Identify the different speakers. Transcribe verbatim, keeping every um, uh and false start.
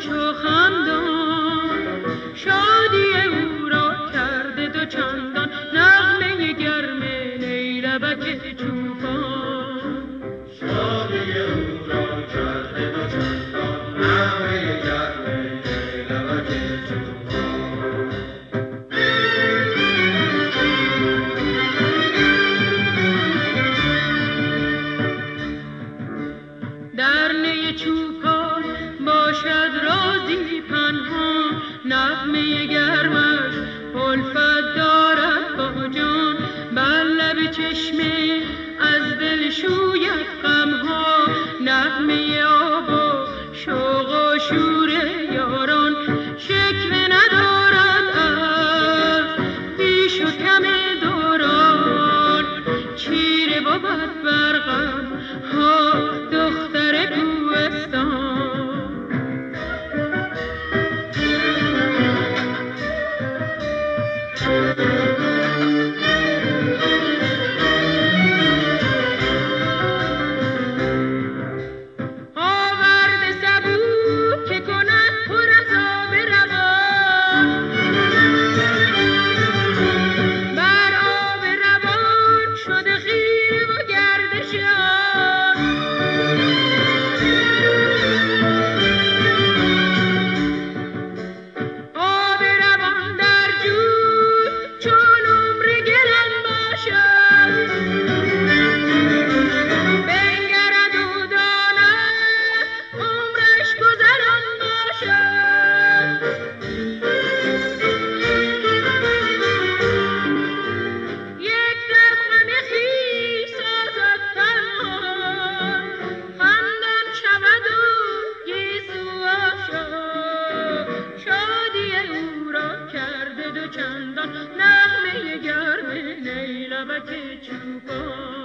Speaker 1: چو خندان، شادی او را کرده دو چندان، نغمه گرم نیلبک چوپان.
Speaker 2: شادی او را کرده دو چندان، نغمه گرم نیلبک چوپان.
Speaker 1: در نی چوپان باشد رازی پنهان، نغمه گرمش الفت دارد با جان. بر لب چشمه از دل شوید غمها، نغمه آب و شوق و شور یاران. شکوه ندارد از بیش و کم دوران، چیره بود بر غم ها دختر کوهستان. آورد سبو که کند پر از آب روان، بر آب روان شده خیره و گردش آب. آب روان در جوی چون عمر گران باشد، بنگرد و داند عمرش گذران باشد. یک دم غم خویش سازد پنهان، خندان شود و گیسو آشاد. شادی او را کرده دو چندان، نغمه گرم نیلبک چوپان.